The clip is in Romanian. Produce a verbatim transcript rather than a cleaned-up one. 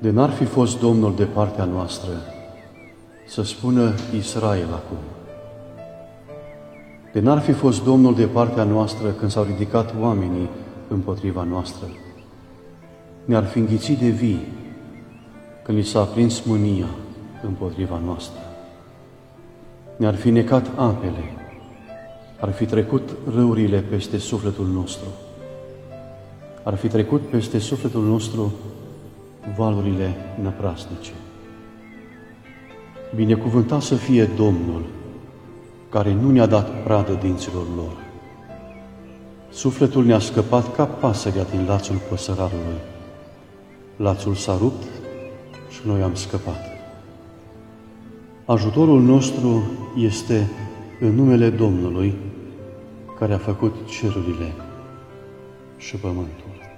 De n-ar fi fost Domnul de partea noastră, să spună Israel acum. De n-ar fi fost Domnul de partea noastră când s-au ridicat oamenii împotriva noastră. Ne-ar fi înghițit de vii când li s-a aprins mânia împotriva noastră. Ne-ar fi necat apele, ar fi trecut râurile peste sufletul nostru, ar fi trecut peste sufletul nostru valurile năprasnice. Binecuvântat să fie Domnul, care nu ne-a dat pradă dinților lor. Sufletul ne-a scăpat ca pasărea din lațul păsărarului. Lațul s-a rupt și noi am scăpat. Ajutorul nostru este în numele Domnului, care a făcut cerurile și pământul.